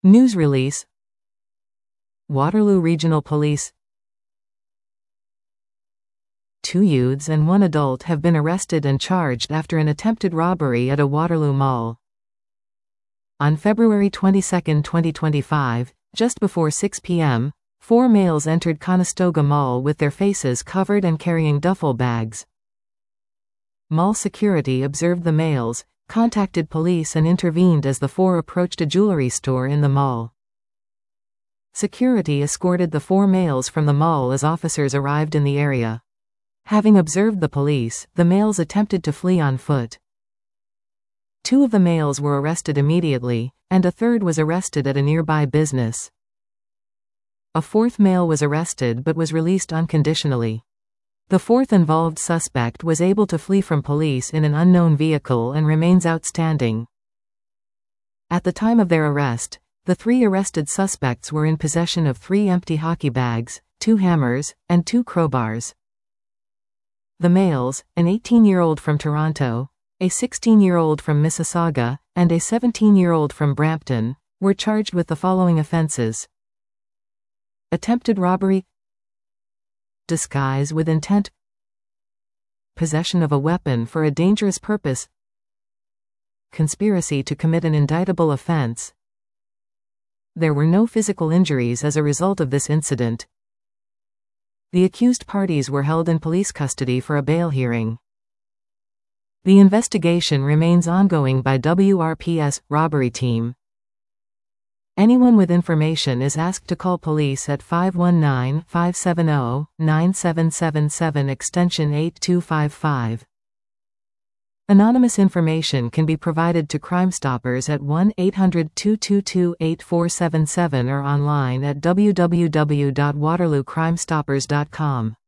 News release. Waterloo Regional Police. 2 youths and 1 adult have been arrested and charged after an attempted robbery at a Waterloo mall. On February 22, 2025, just before 6 p.m., 4 males entered Conestoga Mall with their faces covered and carrying duffel bags. Mall security observed the males, contacted police and intervened as the 4 approached a jewelry store in the mall. Security escorted the 4 males from the mall as officers arrived in the area. Having observed the police, the males attempted to flee on foot. 2 of the males were arrested immediately, and a third was arrested at a nearby business. A 4th male was arrested but was released unconditionally. The 4th involved suspect was able to flee from police in an unknown vehicle and remains outstanding. At the time of their arrest, the 3 arrested suspects were in possession of 3 empty hockey bags, 2 hammers, and 2 crowbars. The males, an 18-year-old from Toronto, a 16-year-old from Mississauga, and a 17-year-old from Brampton, were charged with the following offenses: attempted robbery, disguise with intent, possession of a weapon for a dangerous purpose, conspiracy to commit an indictable offense. There were no physical injuries as a result of this incident. The accused parties were held in police custody for a bail hearing. The investigation remains ongoing by WRPS robbery team. Anyone with information is asked to call police at 519-570-9777 extension 8255. Anonymous information can be provided to Crime Stoppers at 1-800-222-8477 or online at www.waterloocrimestoppers.com.